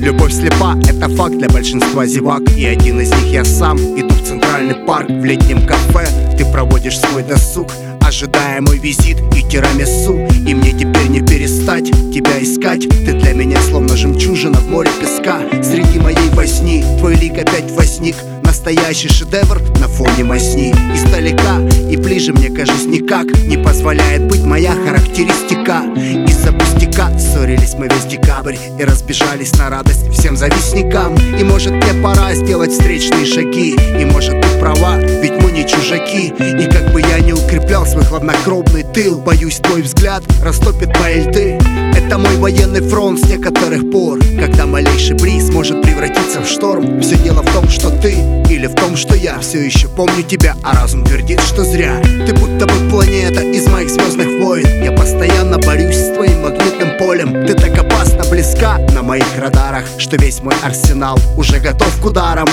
Любовь слепа, это факт для большинства зевак. И один из них я сам. Иду в центральный парк, в летнем кафе. Ты проводишь свой досуг, ожидая мой визит и тирамису. И мне теперь не перестать тебя искать. Ты для меня словно жемчужина в море песка. Среди моей возни твой лик опять возник. Настоящий шедевр на фоне масни. Издалека и ближе мне, кажется, никак не позволяет быть моя характеристика. Из-за пустяка ссорились мы весь декабрь и разбежались на радость всем завистникам. И может мне пора сделать встречные шаги. И может ты права, ведь мы не чужаки. И как бы я не укреплял свой хладнокровный тыл, боюсь, твой взгляд растопит мои льды. Это мой военный фронт с некоторых пор, когда малейший бриз может превратиться в шторм. Все дело в том, что ты, или в том, что я все еще помню тебя, а разум твердит, что зря. Ты будто бы планета из моих звездных войн. Я постоянно борюсь с твоим магнитным полем. Ты так опасно близка на моих радарах, что весь мой арсенал уже готов к ударам.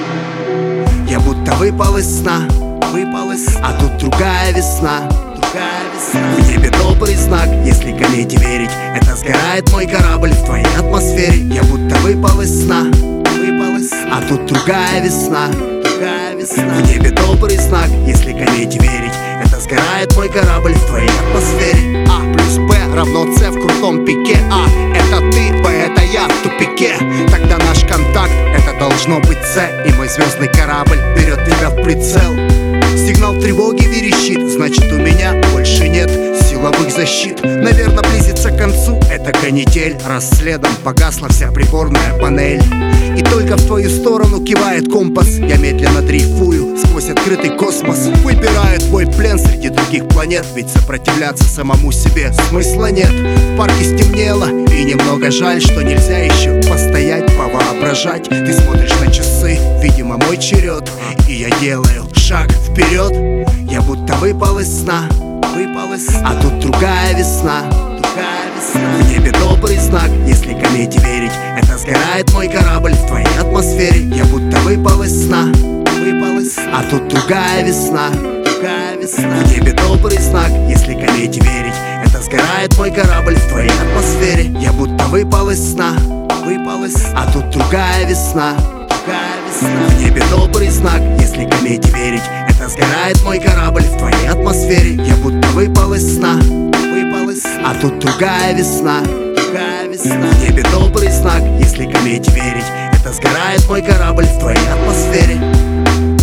Я будто выпал из сна, а тут другая весна. В небе добрый знак, если комете верить. Это сгорает мой корабль в твоей атмосфере. Я будто выпал из сна, а тут другая весна. В небе добрый знак, если комете верить. Это сгорает мой корабль в твоей атмосфере. А плюс Б равно С в крутом пике. А это ты, Б это я в тупике. Тогда наш контакт это должно быть С. И мой звездный корабль берет тебя в прицел. Сигнал тревоги верещит, значит у меня больше нет силовых защит. Наверное, близится к концу эта канитель, раз следом погасла вся приборная панель. И только в твою сторону кивает компас. Я медленно дрейфую сквозь открытый космос. Выбираю твой плен среди других планет, ведь сопротивляться самому себе смысла нет. В парке стемнело, и немного жаль, что нельзя еще постоять, повоображать. Ты смотришь на часы, видимо мой черед, и я делаю шаг вперед. Я будто выпал из сна, а тут другая весна. В небе добрый знак, если комете верить. Это сгорает мой корабль в твоей атмосфере. Я будто выпал из сна, а тут другая весна. В небе добрый знак, если комете верить. Это сгорает мой корабль в твоей атмосфере. Я будто выпал из сна, а тут другая весна. В небе добрый знак, если комете верить. Это сгорает мой корабль в твоей атмосфере. Я будто выпал из сна, а тут другая весна. В небе добрый знак, если комете верить. Это сгорает мой корабль в твоей атмосфере.